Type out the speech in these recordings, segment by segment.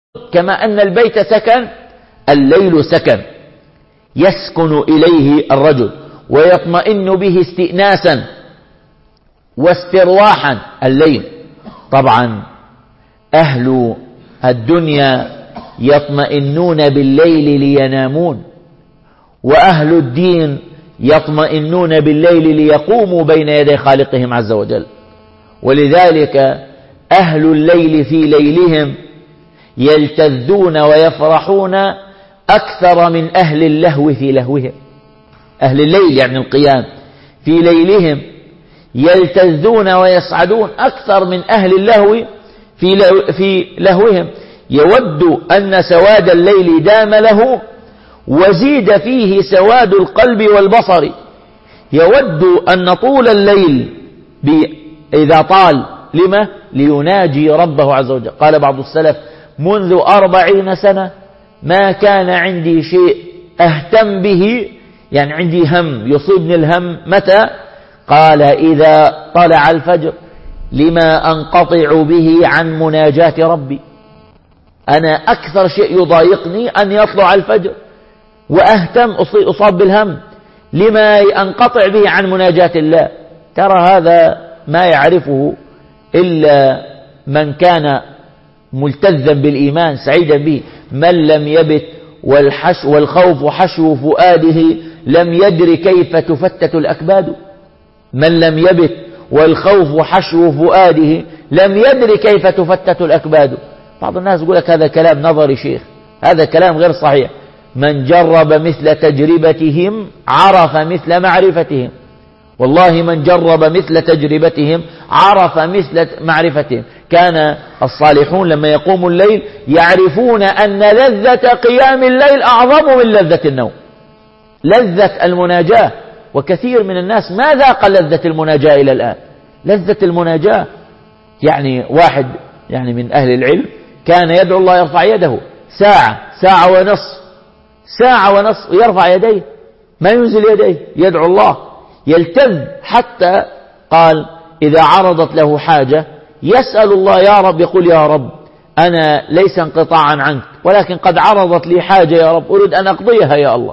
كما أن البيت سكن، الليل سكن يسكن إليه الرجل ويطمئن به استئناسا واسترواحا الليل. طبعا أهل الدنيا يطمئنون بالليل لينامون، وأهل الدين يطمئنون بالليل ليقوموا بين يدي خالقهم عز وجل. ولذلك أهل الليل في ليلهم يلتذون ويفرحون أكثر من أهل اللهو في لهوهم. أهل الليل يعني القيام في ليلهم يلتذون ويسعدون أكثر من أهل اللهو في لهوهم. يود أن سواد الليل دام له وزيد فيه سواد القلب والبصر. يود أن طول الليل إذا طال لما؟ ليناجي ربه عز وجل. قال بعض السلف: منذ 40 سنة ما كان عندي شيء أهتم به، يعني عندي هم يصيبني الهم متى؟ قال إذا طلع الفجر، لما أنقطع به عن مناجاة ربي. أنا أكثر شيء يضايقني أن يطلع الفجر وأهتم أصاب بالهم لما أنقطع به عن مناجاة الله. ترى هذا ما يعرفه إلا من كان ملتذا بالإيمان سعيدا به. من لم يبت والخوف حشو فؤاده لم يدر كيف تفتت الأكباد. من لم يبت والخوف حشو فؤاده لم يدر كيف تفتت الأكباد. بعض الناس يقول لك هذا كلام نظري شيخ، هذا كلام غير صحيح. من جرب مثل تجربتهم عرف مثل معرفتهم. والله من جرب مثل تجربتهم عرف مثل معرفتهم. كان الصالحون لما يقوموا الليل يعرفون أن لذة قيام الليل أعظم من لذة النوم، لذة المناجاة. وكثير من الناس ما ذاق لذة المناجاة إلى الآن. لذة المناجاة يعني واحد يعني من أهل العلم كان يدعو الله يرفع يده ساعة ونصف ويرفع يديه، ما ينزل يديه، يدعو الله يلتذ. حتى قال إذا عرضت له حاجة يسأل الله يا رب، يقول يا رب أنا ليس انقطاعا عنك ولكن قد عرضت لي حاجة يا رب أريد أن أقضيها يا الله،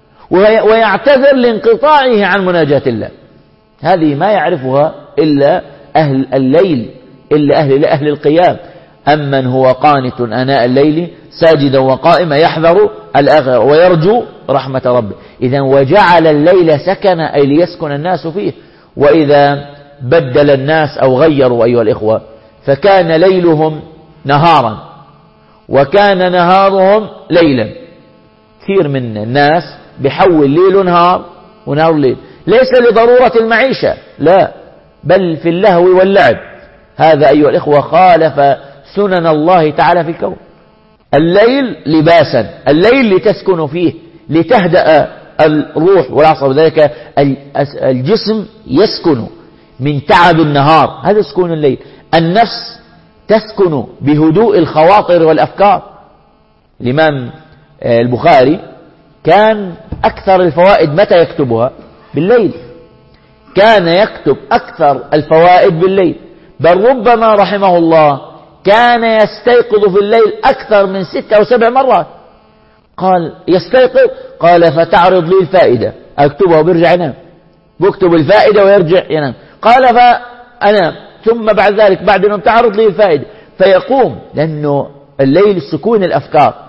ويعتذر لانقطاعه عن مناجاة الله. هذه ما يعرفها إلا أهل الليل، إلا أهل القيام. أمن هو قانت آناء الليل ساجدا وقائما يحذر الآخرة ويرجو رحمة ربه. إذن وجعل الليل سكنا أي ليسكن الناس فيه. وإذا بدل الناس أو غيروا أيها الإخوة فكان ليلهم نهارا وكان نهارهم ليلا. كثير من الناس بيحول ليل نهار ونهار ليل، ليس لضرورة المعيشة لا، بل في اللهو واللعب. هذا أيها الإخوة خالف سنن الله تعالى في الكون. الليل لباسا، الليل لتسكن فيه لتهدأ الروح والعصب، ذلك الجسم يسكن من تعب النهار، هذا سكون الليل. النفس تسكن بهدوء الخواطر والأفكار. الإمام البخاري كان أكثر الفوائد متى يكتبها؟ بالليل. كان يكتب أكثر الفوائد بالليل، بل ربما رحمه الله كان يستيقظ في الليل أكثر من 6 أو 7 مرات. قال يستيقظ، قال فتعرض لي الفائدة أكتبها وبيرجع ينام، بكتب الفائدة ويرجع ينام. قال فأنام، ثم بعد ذلك بعد أن تعرض لي الفائدة فيقوم، لأنه الليل سكون الأفكار.